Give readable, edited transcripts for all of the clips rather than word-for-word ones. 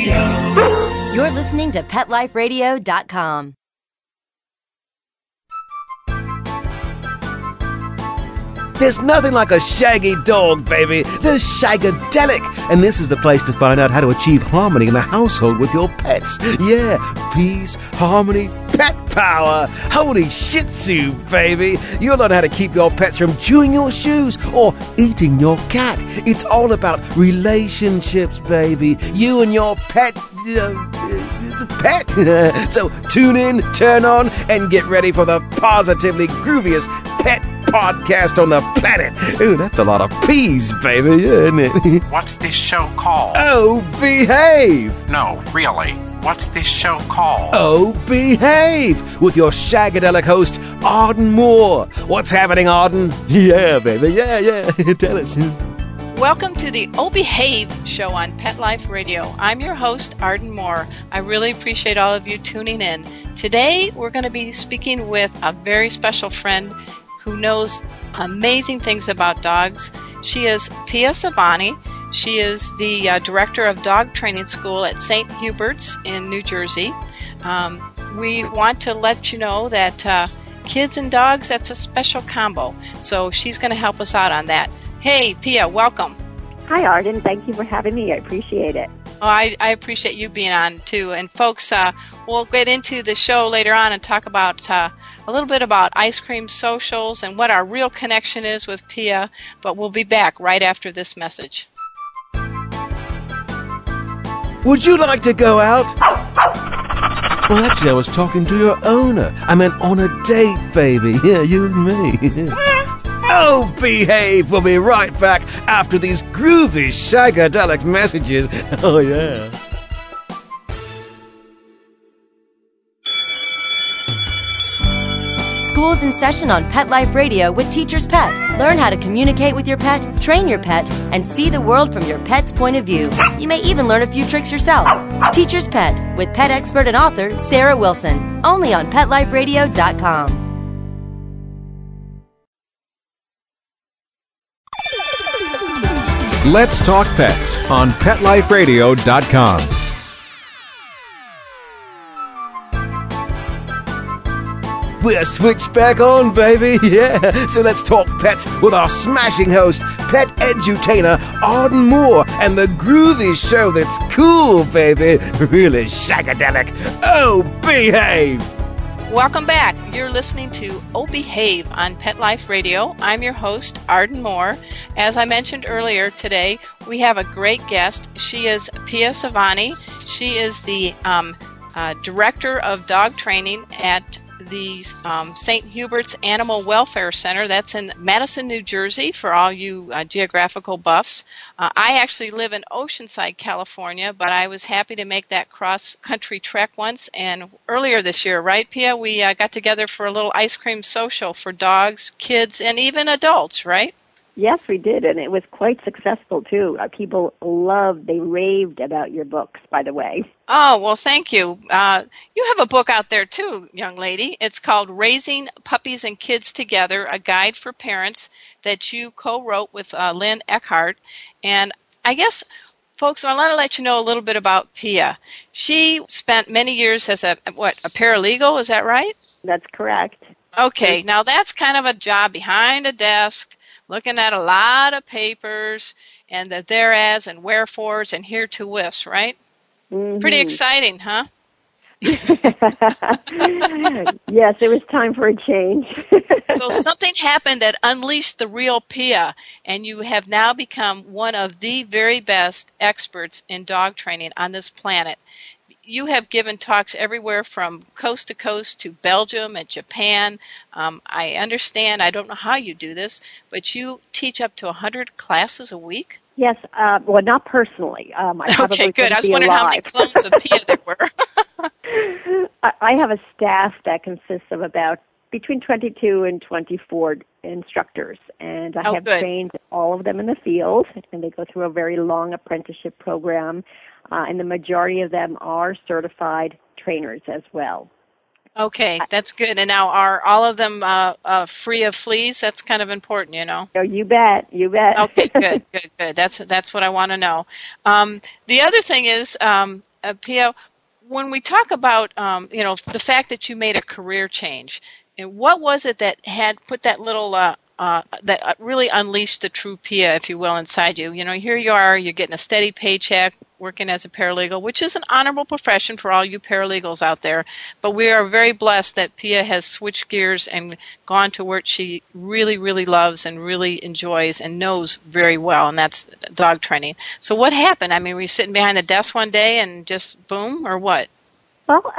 You're listening to PetLifeRadio.com. There's nothing like a shaggy dog, baby. They're shagadelic. And this is the place to find out how to achieve harmony in the household with your pets. Yeah, peace, harmony, pet power. Holy shih tzu, baby. You'll learn how to keep your pets from chewing your shoes or eating your cat. It's all about relationships, baby. You and your pet. So tune in, turn on, and get ready for the positively grooviest pet podcast on the planet. Ooh, that's a lot of P's, baby, isn't it? What's this show called? Oh, behave! No, really. What's this show called? Oh, behave! With your shagadelic host, Arden Moore. What's happening, Arden? Yeah, baby, yeah. Tell us. Welcome to the Oh Behave show on Pet Life Radio. I'm your host, Arden Moore. I really appreciate all of you tuning in. Today, we're going to be speaking with a very special friend who knows amazing things about dogs. She is Pia Savani. She is the director of dog training school at St. Hubert's in New Jersey. We want to let you know that kids and dogs, that's a special combo. So she's going to help us out on that. Hey, Pia, welcome. Hi, Arden. Thank you for having me. I appreciate it. Oh, I appreciate you being on, too. And, folks, we'll get into the show later on and talk about a little bit about ice cream socials and what our real connection is with Pia. But we'll be back right after this message. Would you like to go out? Well, actually, I was talking to your owner. I meant on a date, baby. Yeah, you and me. Oh, behave! We'll be right back after these groovy shagadelic messages. Oh, yeah. School's in session on Pet Life Radio with Teacher's Pet. Learn how to communicate with your pet, train your pet, and see the world from your pet's point of view. You may even learn a few tricks yourself. Teacher's Pet with pet expert and author Sarah Wilson. Only on PetLifeRadio.com. Let's Talk Pets on PetLifeRadio.com. We're switched back on, baby. Yeah. So let's talk pets with our smashing host, pet edutainer Arden Moore, and the groovy show that's cool, baby. Really shagadelic. Oh, behave! Welcome back. You're listening to Oh Behave on Pet Life Radio. I'm your host, Arden Moore. As I mentioned earlier today, we have a great guest. She is Pia Savani. She is the director of dog training at the St. Hubert's Animal Welfare Center. That's in Madison, New Jersey, for all you geographical buffs. I actually live in Oceanside, California, but I was happy to make that cross-country trek once. And earlier this year, right, Pia, we got together for a little ice cream social for dogs, kids, and even adults, right? Yes, we did, and it was quite successful, too. People they raved about your books, by the way. Oh, well, thank you. You have a book out there, too, young lady. It's called Raising Puppies and Kids Together, A Guide for Parents, that you co-wrote with Lynn Eckhart. And I guess, folks, I want to let you know a little bit about Pia. She spent many years as a paralegal, is that right? That's correct. Okay, now that's kind of a job behind a desk, looking at a lot of papers and the thereas and wherefores and here to wis, right? Mm-hmm. Pretty exciting, huh? Yes, it was time for a change. So something happened that unleashed the real Pia, and you have now become one of the very best experts in dog training on this planet. You have given talks everywhere from coast to coast to Belgium and Japan. I understand, I don't know how you do this, but you teach up to 100 classes a week? Yes, well, not personally. Okay, good. I was wondering how many clones of Pia there were. I have a staff that consists of about between 22 and 24 instructors, and I have trained all of them in the field, and they go through a very long apprenticeship program, and the majority of them are certified trainers as well. Okay, that's good. And now are all of them free of fleas? That's kind of important, you know. Oh, you bet. Okay, good. That's what I want to know. The other thing is, Pia, when we talk about, the fact that you made a career change, and what was it that had put that little, that really unleashed the true Pia, if you will, inside you? Here you are, you're getting a steady paycheck, working as a paralegal, which is an honorable profession for all you paralegals out there. But we are very blessed that Pia has switched gears and gone to work she really, really loves and really enjoys and knows very well, and that's dog training. So what happened? I mean, were you sitting behind the desk one day and just boom, or what? Well,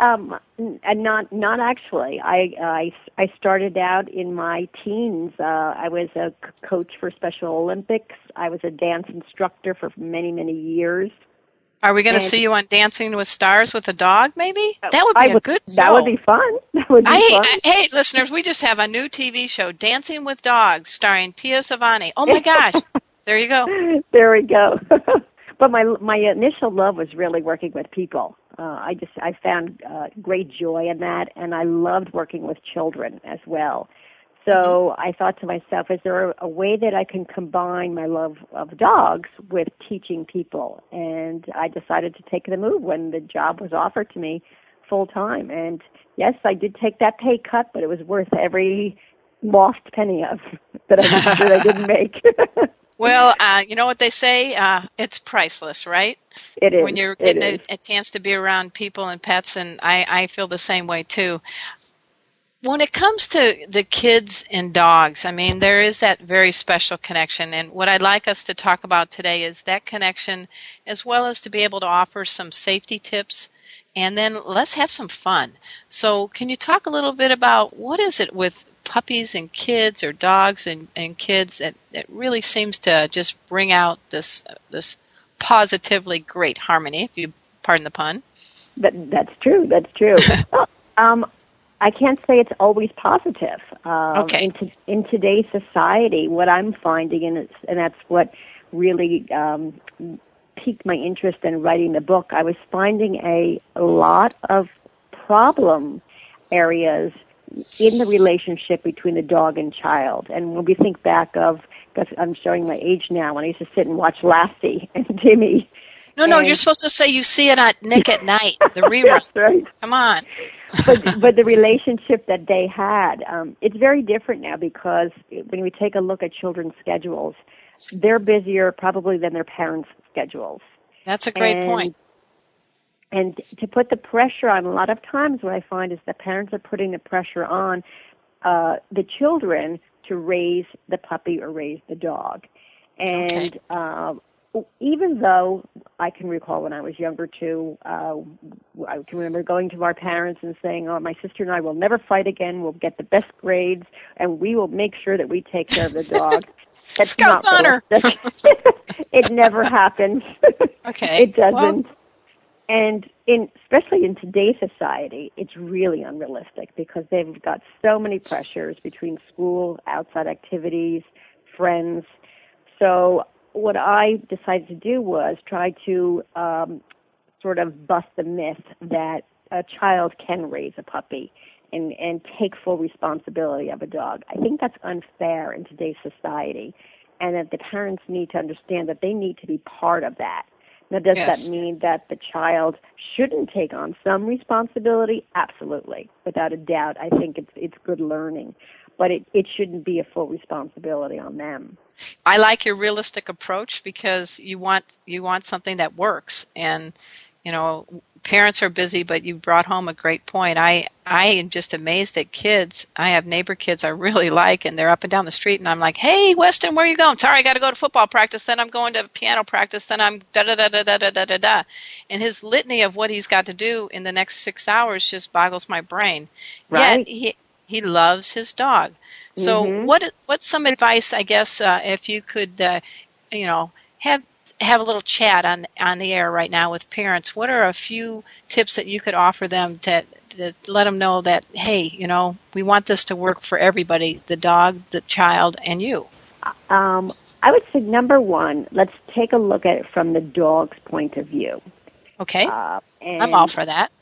not actually. I started out in my teens. I was a coach for Special Olympics. I was a dance instructor for many, many years. Are we going to see you on Dancing with Stars with a dog, maybe? That would be a good show. That would be fun. That would be fun. Hey, listeners, we just have a new TV show, Dancing with Dogs, starring Pia Savani. Oh, my gosh. There you go. There we go. But my initial love was really working with people. I found great joy in that, and I loved working with children as well. So I thought to myself, is there a way that I can combine my love of dogs with teaching people? And I decided to take the move when the job was offered to me full time. And yes, I did take that pay cut, but it was worth every lost penny of that I didn't make. Well, you know what they say? It's priceless, right? It is. When you're getting a chance to be around people and pets, and I feel the same way too. When it comes to the kids and dogs, I mean, there is that very special connection. And what I'd like us to talk about today is that connection, as well as to be able to offer some safety tips. And then let's have some fun. So can you talk a little bit about what is it with puppies and kids, or dogs and kids, that really seems to just bring out this positively great harmony, if you pardon the pun? That's true. That's true. I can't say it's always positive. Okay. In today's society, what I'm finding, and that's what really piqued my interest in writing the book, I was finding a lot of problem areas in the relationship between the dog and child. And when we think back of, because I'm showing my age now, when I used to sit and watch Lassie and Timmy. No, you're supposed to say you see it on Nick at Night, the reruns. Right. Come on. but the relationship that they had, it's very different now, because when we take a look at children's schedules, they're busier probably than their parents' schedules. That's a great point. And to put the pressure on, a lot of times what I find is the parents are putting the pressure on the children to raise the puppy or raise the dog. And even though I can recall when I was younger too, I can remember going to our parents and saying, "Oh, my sister and I will never fight again. We'll get the best grades, and we will make sure that we take care of the dog." That's Scout's honor. It never happens. Okay. It doesn't. Well, and especially in today's society, it's really unrealistic, because they've got so many pressures between school, outside activities, friends. So what I decided to do was try to sort of bust the myth that a child can raise a puppy and take full responsibility of a dog. I think that's unfair in today's society, and that the parents need to understand that they need to be part of that. Now, does that mean that the child shouldn't take on some responsibility? Absolutely, without a doubt. I think it's good learning, but it shouldn't be a full responsibility on them. I like your realistic approach, because you want something that works. And parents are busy, but you brought home a great point. I am just amazed at kids. I have neighbor kids I really like, and they're up and down the street, and I'm like, "Hey, Weston, where are you going?" "Sorry, I got to go to football practice, then I'm going to piano practice, then I'm da-da-da-da-da-da-da-da." And his litany of what he's got to do in the next 6 hours just boggles my brain. Right. Yet he loves his dog. So what's some advice, I guess, if you could, have a little chat on the air right now with parents? What are a few tips that you could offer them to let them know that, hey, we want this to work for everybody, the dog, the child, and you? I would say, number one, let's take a look at it from the dog's point of view. Okay. I'm all for that.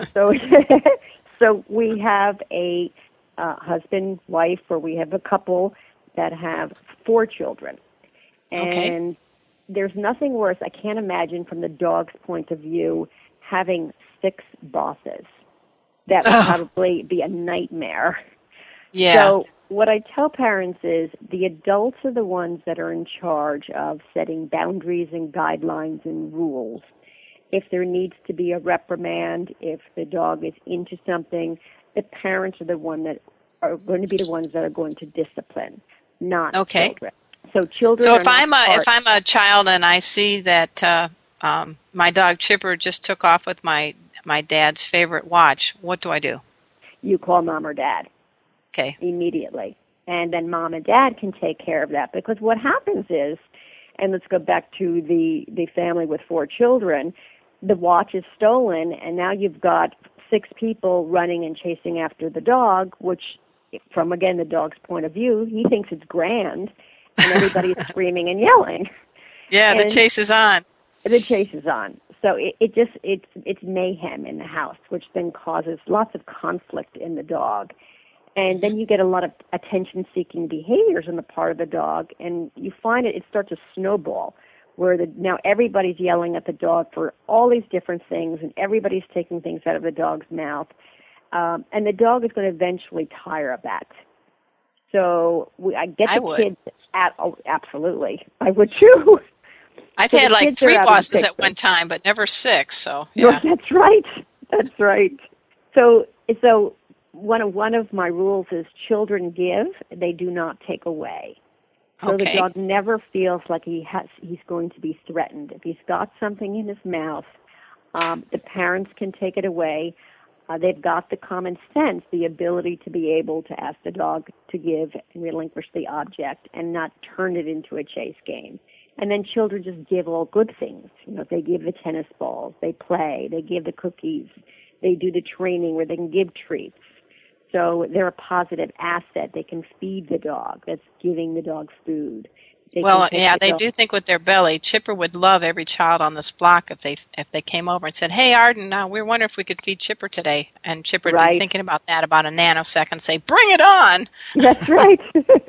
So we have a husband, wife, or we have a couple that have 4 children. And there's nothing worse. I can't imagine from the dog's point of view having 6 bosses. That would probably be a nightmare. Yeah. So what I tell parents is the adults are the ones that are in charge of setting boundaries and guidelines and rules. If there needs to be a reprimand, if the dog is into something, the parents are the one that are going to be the ones that are going to discipline, not children. So children. So if I'm a child and I see that my dog Chipper just took off with my dad's favorite watch, what do I do? You call mom or dad. Okay. Immediately. And then mom and dad can take care of that. Because what happens is, and let's go back to the family with 4 children, the watch is stolen, and now you've got 6 people running and chasing after the dog, which, from, again, the dog's point of view, he thinks it's grand, and everybody's screaming and yelling. Yeah, and the chase is on. The chase is on. So it's mayhem in the house, which then causes lots of conflict in the dog. And then you get a lot of attention-seeking behaviors on the part of the dog, and you find it starts to snowball, where now everybody's yelling at the dog for all these different things, and everybody's taking things out of the dog's mouth, and the dog is going to eventually tire of that. So I get the kids. Absolutely, I would too. I've had like 3 bosses at one time, but never 6. So yeah, that's right. That's right. So one of my rules is children give, they do not take away. So the dog never feels like he's going to be threatened. If he's got something in his mouth, the parents can take it away. They've got the common sense, the ability to be able to ask the dog to give and relinquish the object and not turn it into a chase game. And then children just give all good things. They give the tennis balls, they play, they give the cookies, they do the training where they can give treats. So they're a positive asset. They can feed the dog. That's giving the dog food. They do think with their belly. Chipper would love every child on this block if they came over and said, "Hey, Arden, we're wondering if we could feed Chipper today." And Chipper would be thinking about that about a nanosecond, say, "Bring it on!" That's right.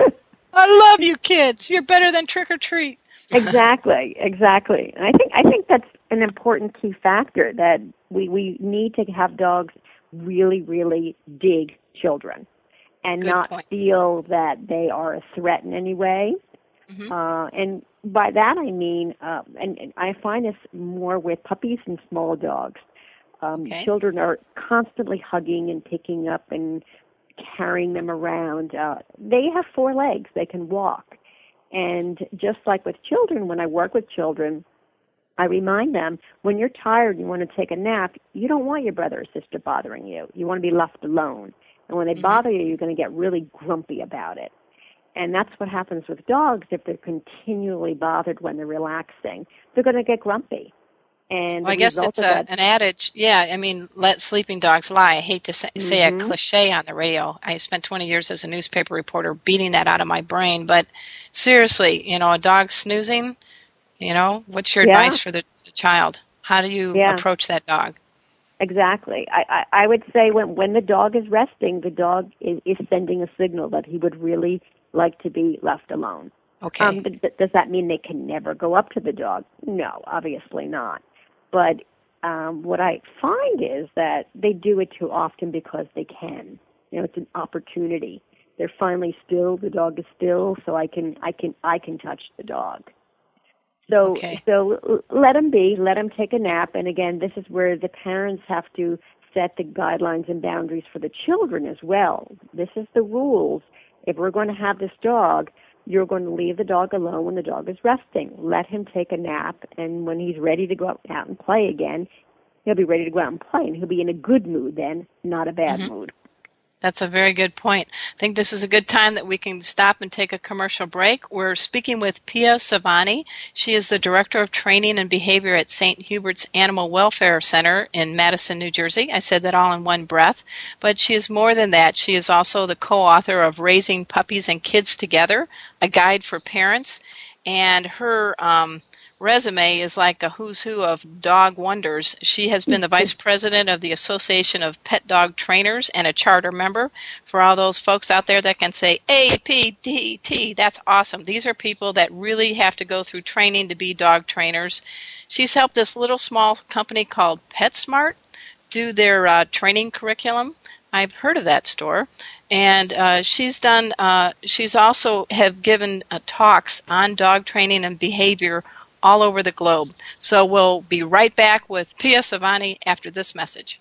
I love you, kids. You're better than trick or treat. Exactly. And I think that's an important key factor, that we need to have dogs really, really dig children and not feel that they are a threat in any way. Mm-hmm. And by that I mean, and I find this more with puppies and small dogs. Children are constantly hugging and picking up and carrying them around. They have 4 legs. They can walk. And just like with children, when I work with children, I remind them, when you're tired and you want to take a nap, you don't want your brother or sister bothering you. You want to be left alone. And when they bother you, you're going to get really grumpy about it. And that's what happens with dogs. If they're continually bothered when they're relaxing, they're going to get grumpy. And I guess it's an adage. Yeah, I mean, let sleeping dogs lie. I hate to say a cliche on the radio. I spent 20 years as a newspaper reporter beating that out of my brain. But seriously, a dog snoozing, what's your advice for the child? How do you approach that dog? Exactly. I would say when the dog is resting, the dog is sending a signal that he would really like to be left alone. Okay. Does that mean they can never go up to the dog? No, obviously not. But what I find is that they do it too often because they can. It's an opportunity. They're finally still. The dog is still, so I can touch the dog. So let them be. Let them take a nap. And again, this is where the parents have to set the guidelines and boundaries for the children as well. This is the rules. If we're going to have this dog, you're going to leave the dog alone when the dog is resting. Let him take a nap, and when he's ready to go out and play again, he'll be ready to go out and play, and he'll be in a good mood then, not a bad mood. That's a very good point. I think this is a good time that we can stop and take a commercial break. We're speaking with Pia Savani. She is the Director of Training and Behavior at St. Hubert's Animal Welfare Center in Madison, New Jersey. I said that all in one breath. But she is more than that. She is also the co-author of Raising Puppies and Kids Together, a guide for parents. And her resume is like a who's who of dog wonders. She has been the vice president of the Association of Pet Dog Trainers and a charter member. For all those folks out there that can say APDT, that's awesome. These are people that really have to go through training to be dog trainers. She's helped this little small company called PetSmart do their training curriculum. I've heard of that store. And she's also have given talks on dog training and behavior all over the globe. So we'll be right back with Pia Savani after this message.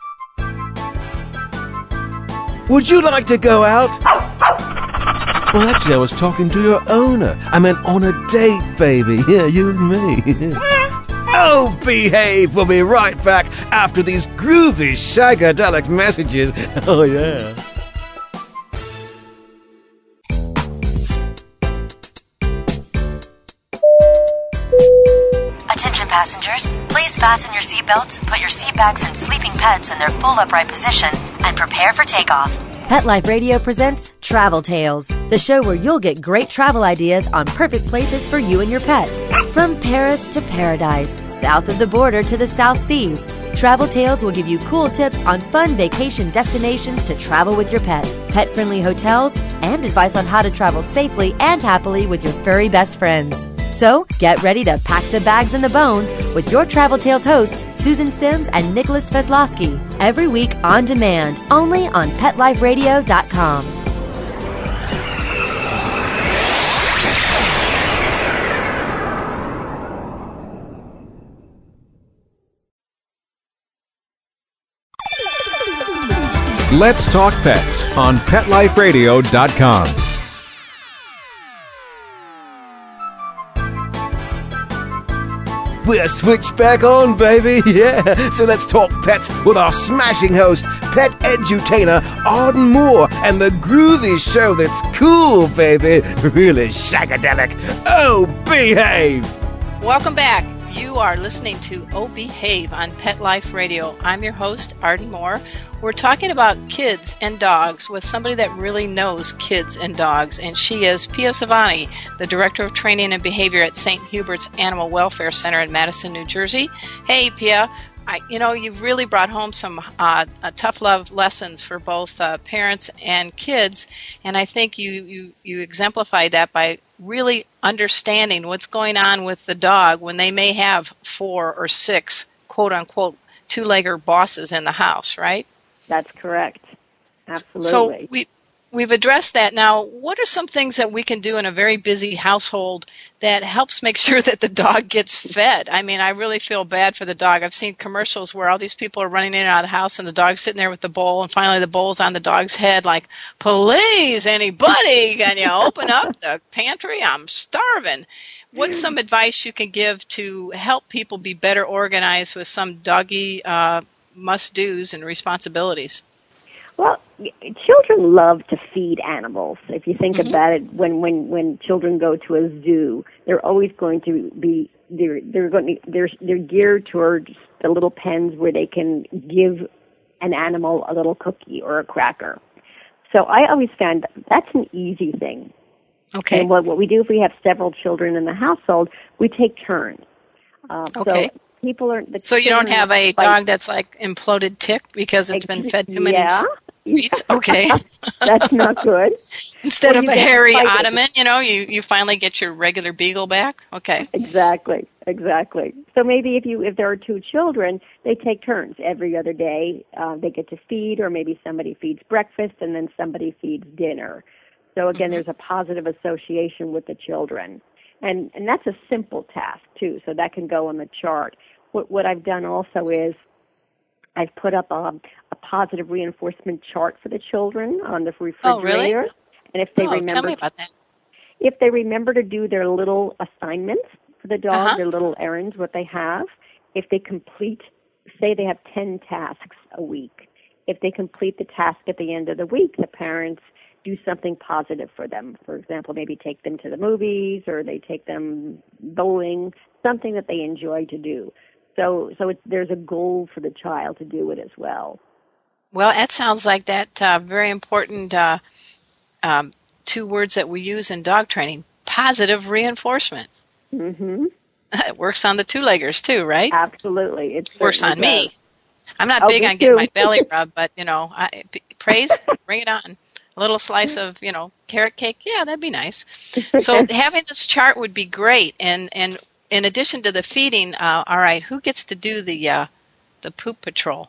Would you like to go out? Well, actually, I was talking to your owner. I meant on a date, baby. Yeah, you and me. Oh, behave! We'll be right back after these groovy, shagadelic messages. Oh, yeah. Attention passengers, please fasten your seatbelts, put your seat bags and sleeping pets in their full upright position, and prepare for takeoff. Pet Life Radio presents Travel Tales, the show where you'll get great travel ideas on perfect places for you and your pet. From Paris to paradise, south of the border to the South Seas, Travel Tales will give you cool tips on fun vacation destinations to travel with your pet, pet-friendly hotels, and advice on how to travel safely and happily with your furry best friends. So, get ready to pack the bags and the bones with your Travel Tales hosts, Susan Sims and Nicholas Veslowski, every week on demand, only on PetLifeRadio.com. Let's Talk Pets on PetLifeRadio.com. We're switched back on, baby. Yeah. So let's talk pets with our smashing host, pet edutainer Arden Moore, and the groovy show that's cool, baby. Really shagadelic. Oh, behave. Welcome back. You are listening to Oh Behave on Pet Life Radio. I'm your host, Arden Moore. We're talking about kids and dogs with somebody that really knows kids and dogs, and she is Pia Savani, the Director of Training and Behavior at St. Hubert's Animal Welfare Center in Madison, New Jersey. Hey, Pia. You've really brought home some tough love lessons for both parents and kids, and I think you exemplified that by really understanding what's going on with the dog when they may have 4 or 6 quote-unquote two-legger bosses in the house, right? That's correct. Absolutely. So we've addressed that. Now, what are some things that we can do in a very busy household that helps make sure that the dog gets fed? I mean, I really feel bad for the dog. I've seen commercials where all these people are running in and out of the house and the dog's sitting there with the bowl, and finally the bowl's on the dog's head like, please, anybody, can you open up the pantry? I'm starving. What's some advice you can give to help people be better organized with some doggy must-dos and responsibilities? Well, children love to feed animals. If you think about it, when children go to a zoo, they're always going to be they're geared towards the little pens where they can give an animal a little cookie or a cracker. So I always found that's an easy thing. Okay. And what we do if we have several children in the household, we take turns. Okay. So people are. So you don't have a dog that's like imploded tick because it's been fed too many treats? Okay. That's not good. Instead of a hairy ottoman, you finally get your regular beagle back? Okay. Exactly. So maybe if there are 2 children, they take turns every other day. They get to feed, or maybe somebody feeds breakfast and then somebody feeds dinner. So again, there's a positive association with the children. And that's a simple task, too, so that can go on the chart. What I've done also is I've put up a positive reinforcement chart for the children on the refrigerator. Oh, really? And if they remember, tell me about that. If they remember to do their little assignments for the dog, their little errands, what they have, if they complete, say they have 10 tasks a week, if they complete the task at the end of the week, the parents do something positive for them. For example, maybe take them to the movies, or they take them bowling, something that they enjoy to do. So there's a goal for the child to do it as well. Well, that sounds like that very important 2 words that we use in dog training: positive reinforcement. Mm-hmm. It works on the two-leggers too, right? Absolutely. It works on does. me. I'm not big on getting my belly rubbed, but, praise, bring it on. A little slice of, carrot cake, yeah, that'd be nice. So having this chart would be great. And in addition to the feeding, all right, who gets to do the poop patrol?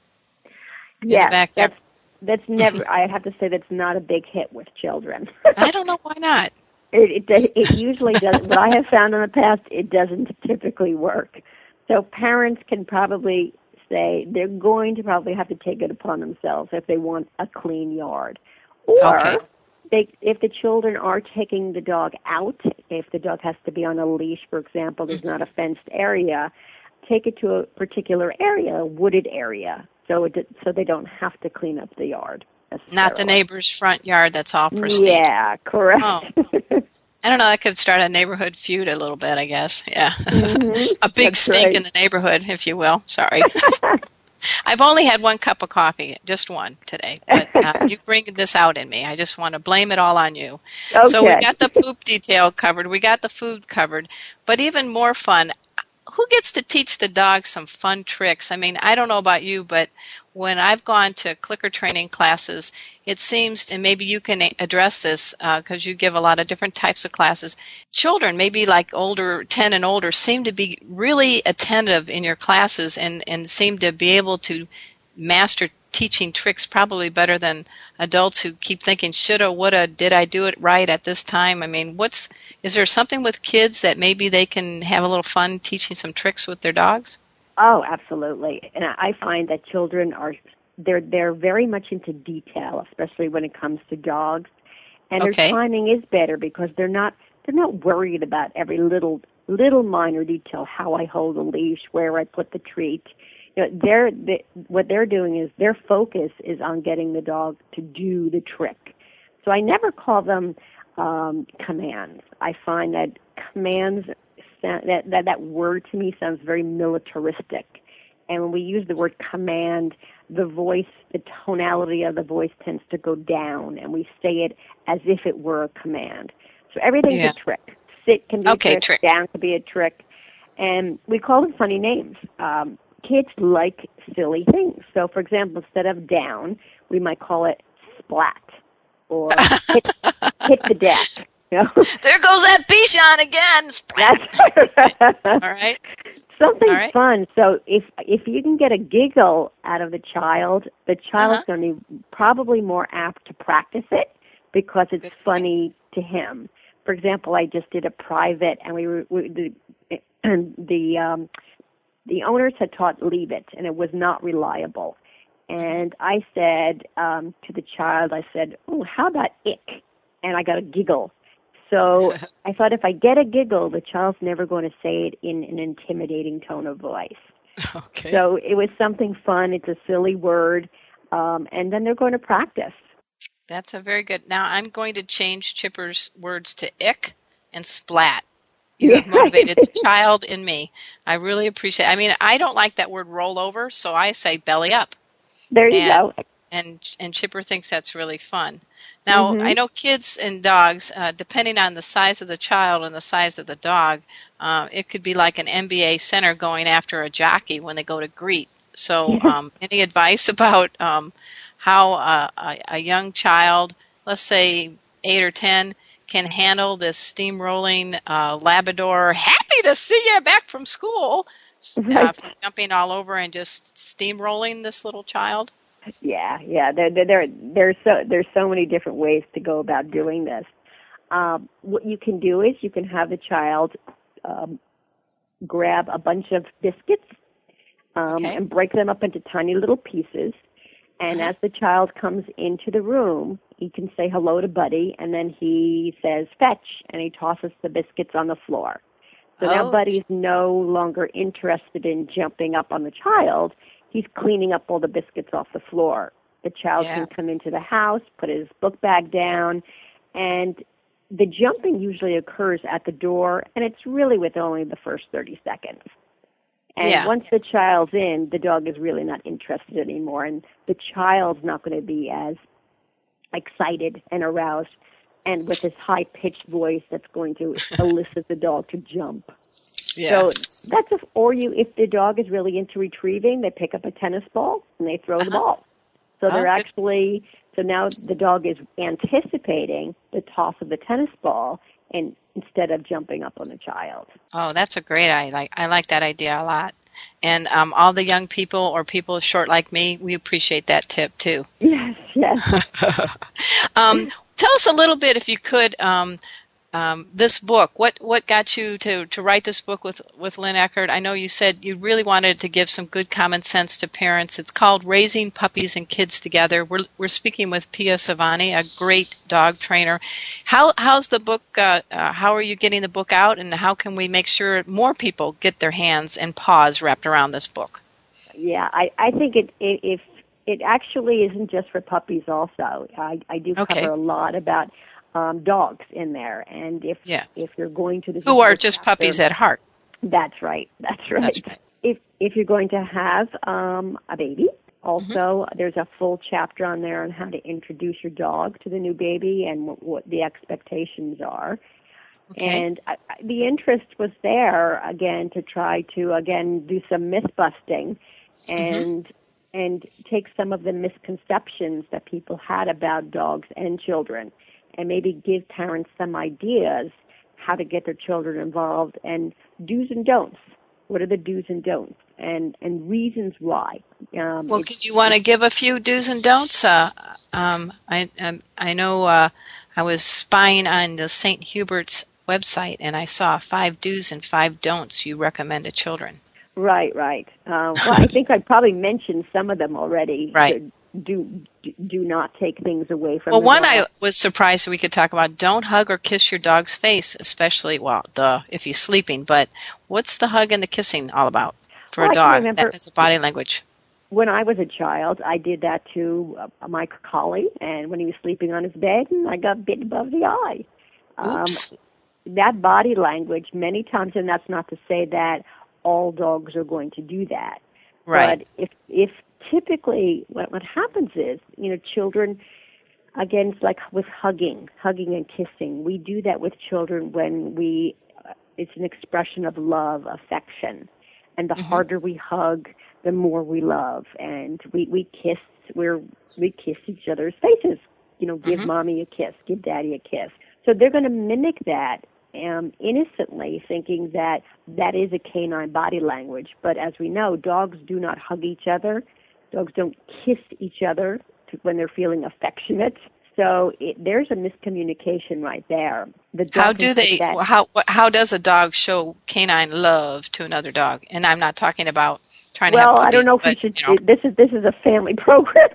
Yeah, that's never. I have to say that's not a big hit with children. I don't know why not. It usually doesn't. What I have found in the past, it doesn't typically work. So parents can probably say they're going to probably have to take it upon themselves if they want a clean yard. Or if the children are taking the dog out, if the dog has to be on a leash, for example, there's not a fenced area, take it to a particular area, a wooded area, so they don't have to clean up the yard. Not the neighbor's front yard that's all pristine. Yeah, correct. Oh. I don't know, that could start a neighborhood feud a little bit, I guess. Yeah. Mm-hmm. A big that's stink in the neighborhood, if you will. Sorry. I've only had one cup of coffee, just one today, but you bring this out in me. I just want to blame it all on you. Okay. So we got the poop detail covered, we got the food covered, but even more fun, who gets to teach the dog some fun tricks? I mean, I don't know about you, but when I've gone to clicker training classes, it seems, and maybe you can address this because you give a lot of different types of classes, children, maybe like 10 and older, seem to be really attentive in your classes and seem to be able to master teaching tricks probably better than adults who keep thinking, shoulda, woulda, did I do it right at this time? I mean, is there something with kids that maybe they can have a little fun teaching some tricks with their dogs? Oh, absolutely. And I find that children they're very much into detail, especially when it comes to dogs. And their timing is better because they're not worried about every little minor detail, how I hold a leash, where I put the treat. What they're doing is their focus is on getting the dog to do the trick. So I never call them commands. I find that commands, that word to me sounds very militaristic. And when we use the word command, the tonality of the voice tends to go down, and we say it as if it were a command. So everything's a trick. Sit can be a trick, down can be a trick. And we call them funny names. Kids like silly things. So, for example, instead of down, we might call it splat or hit the deck. You know? There goes that Bichon again. Splat. All right. Something fun. So if you can get a giggle out of the child's going to be probably more apt to practice it because it's funny to him. For example, I just did a private, and the owners had taught leave it, and it was not reliable. And I said to the child, oh, how about ick? And I got a giggle. So I thought if I get a giggle, the child's never going to say it in an intimidating tone of voice. Okay. So it was something fun. It's a silly word. And then they're going to practice. That's a very good. Now I'm going to change Chipper's words to ick and splat. You have motivated the child in me. I really appreciate it. I mean, I don't like that word roll over, so I say belly up. There you go. And Chipper thinks that's really fun. Now, I know kids and dogs, depending on the size of the child and the size of the dog, it could be like an NBA center going after a jockey when they go to greet. So any advice about how a young child, let's say 8 or 10, can handle this steamrolling Labrador, happy to see you back from school, from jumping all over and just steamrolling this little child? Yeah. There's so many different ways to go about doing this. What you can do is you can have the child grab a bunch of biscuits and break them up into tiny little pieces. And as the child comes into the room, he can say hello to Buddy, and then he says fetch, and he tosses the biscuits on the floor. So now Buddy's no longer interested in jumping up on the child. He's cleaning up all the biscuits off the floor. The child can come into the house, put his book bag down, and the jumping usually occurs at the door, and it's really with only the first 30 seconds. And once the child's in, the dog is really not interested anymore, and the child's not going to be as excited and aroused and with his high-pitched voice that's going to elicit the dog to jump. So that's if the dog is really into retrieving, they pick up a tennis ball and they throw the ball. So they're actually, so now the dog is anticipating the toss of the tennis ball and instead of jumping up on the child. Oh, that's a great idea. I like that idea a lot. And all the young people or people short like me, we appreciate that tip too. Yes. Tell us a little bit, if you could, this book. What got you to write this book with Lynn Eckert? I know you said you really wanted to give some good common sense to parents. It's called Raising Puppies and Kids Together. We're speaking with Pia Savani, a great dog trainer. How's the book? How are you getting the book out, and how can we make sure more people get their hands and paws wrapped around this book? Yeah, I think it actually isn't just for puppies. Also, I do cover a lot about dogs in there, and if you're going to who are just puppies at heart. That's right. If you're going to have a baby, also there's a full chapter on there on how to introduce your dog to the new baby and what the expectations are. Okay. And the interest was there again to try to do some myth busting and take some of the misconceptions that people had about dogs and children, and maybe give parents some ideas how to get their children involved, and do's and don'ts. What are the do's and don'ts, and reasons why? Well, can you want to give a few do's and don'ts? I know I was spying on the St. Hubert's website, and I saw 5 do's and 5 don'ts you recommend to children. Right. Well, I think I probably mentioned some of them already. Right. Do not take things away from. Well, the one dog. I was surprised we could talk about. Don't hug or kiss your dog's face, especially if he's sleeping. But what's the hug and the kissing all about for a dog that has a body language? When I was a child, I did that to my collie, and when he was sleeping on his bed, and I got bit above the eye. Oops. That body language, many times, and that's not to say that all dogs are going to do that. Right. But if typically what happens is, children, again, it's like with hugging and kissing. We do that with children when it's an expression of love, affection. And the harder we hug, the more we love. And we kiss each other's faces. Give mommy a kiss, give daddy a kiss. So they're going to mimic that innocently, thinking that is a canine body language. But as we know, dogs do not hug each other. Dogs don't kiss each other when they're feeling affectionate. So there's a miscommunication right there. How does a dog show canine love to another dog? And I'm not talking about trying to have puppies. Well, I don't know if we should. This is a family program.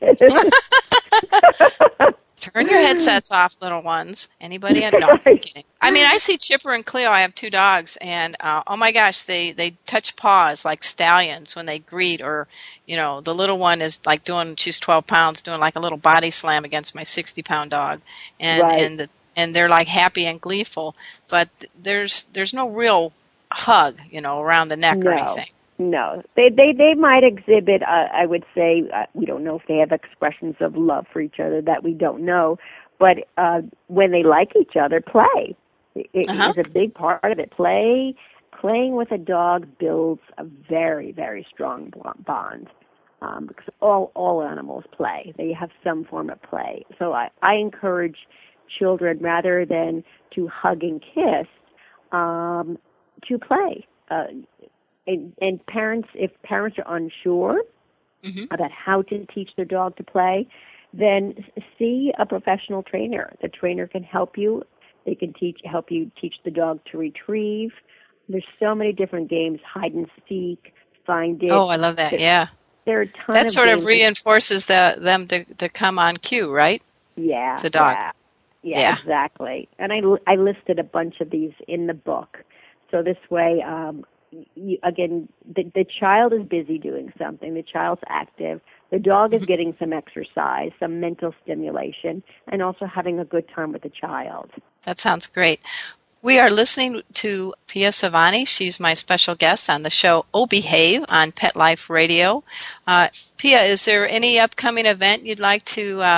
Turn your headsets off, little ones. Anybody? No, I'm just kidding. I mean, I see Chipper and Cleo. I have 2 dogs, and oh my gosh, they touch paws like stallions when they greet, or the little one is like she's 12 pounds, doing like a little body slam against my 60-pound dog, and they're like happy and gleeful, but there's no real hug, around the neck or anything. No, they might exhibit. I would say we don't know if they have expressions of love for each other that we don't know. But when they like each other, play is a big part of it. Playing with a dog builds a very, very strong bond because all animals play. They have some form of play. So I encourage children, rather than to hug and kiss, to play. And parents, if parents are unsure about how to teach their dog to play, then see a professional trainer. The trainer can help you. They can help you teach the dog to retrieve. There's so many different games: hide and seek, find it. Oh, I love that. Yeah, there are a ton that of sort games. of reinforces them to come on cue, right? Yeah, the dog. Yeah, exactly. And I listed a bunch of these in the book, so this way. Again, the child is busy doing something. The child's active. The dog is getting some exercise, some mental stimulation, and also having a good time with the child. That sounds great. We are listening to Pia Savani. She's my special guest on the show Oh Behave on Pet Life Radio. Pia, is there any upcoming event you'd like to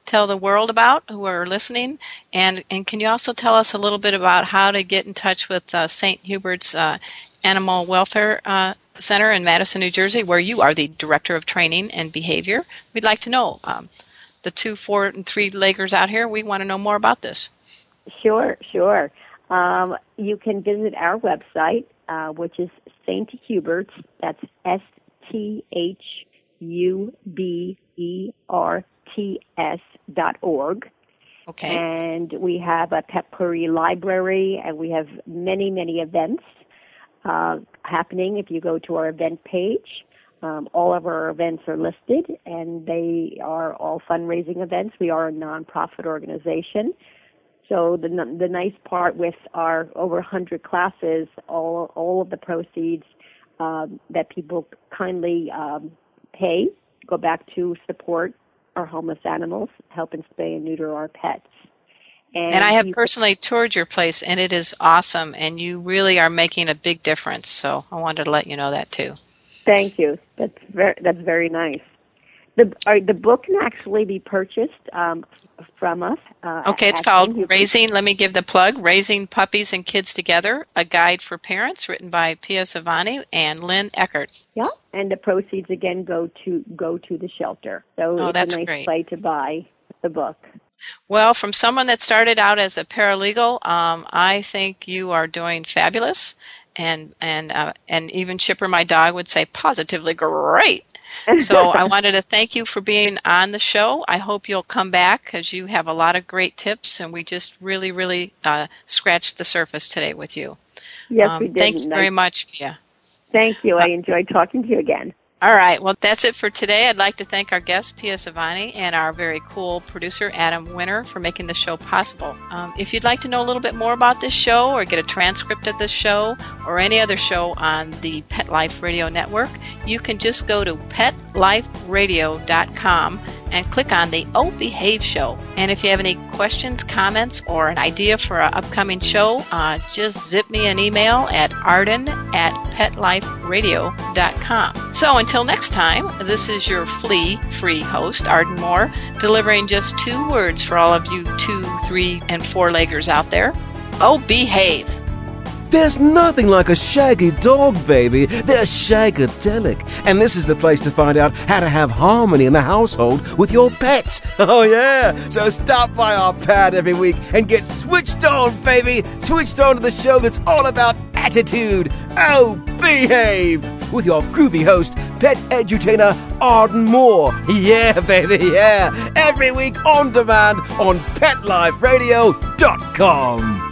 tell the world about who are listening? And can you also tell us a little bit about how to get in touch with St. Hubert's Animal Welfare Center in Madison, New Jersey, where you are the Director of Training and Behavior? We'd like to know. The 2, 4, and 3-leggers out here, we want to know more about this. Sure. You can visit our website, which is St. Hubert's, that's STHUBERTS.org. Okay. And we have a Petpuri library, and we have many, many events happening. If you go to our event page, all of our events are listed, and they are all fundraising events. We are a nonprofit organization. So the nice part with our over 100 classes, all of the proceeds that people kindly pay go back to support our homeless animals, help and spay and neuter our pets. And I have personally toured your place, and it is awesome, and you really are making a big difference. So I wanted to let you know that too. Thank you. That's very nice. The book can actually be purchased from us. Okay, it's called Raising, let me give the plug, Raising Puppies and Kids Together, A Guide for Parents, written by Pia Savani and Lynn Eckert. Yeah, and the proceeds, again, go to the shelter. So it's a nice way to buy the book. Well, from someone that started out as a paralegal, I think you are doing fabulous, and even Chipper, my dog, would say positively great. So I wanted to thank you for being on the show. I hope you'll come back because you have a lot of great tips, and we just really, really scratched the surface today with you. Yes, we did. Thank you very much, Pia. Thank you. I enjoyed talking to you again. All right. Well, that's it for today. I'd like to thank our guest, Pia Savani, and our very cool producer, Adam Winter, for making the show possible. If you'd like to know a little bit more about this show or get a transcript of this show or any other show on the Pet Life Radio Network, you can just go to PetLifeRadio.com and click on the Oh Behave Show. And if you have any questions, comments, or an idea for an upcoming show, just zip me an email at arden@PetLifeRadio.com. So until next time, this is your flea-free host, Arden Moore, delivering just 2 words for all of you 2, 3, and 4-leggers out there. Oh, behave. There's nothing like a shaggy dog, baby. They're shagadelic. And this is the place to find out how to have harmony in the household with your pets. Oh, yeah. So stop by our pad every week and get switched on, baby. Switched on to the show that's all about attitude. Oh, behave. With your groovy host, pet edutainer Arden Moore. Yeah, baby, yeah. Every week on demand on PetLifeRadio.com.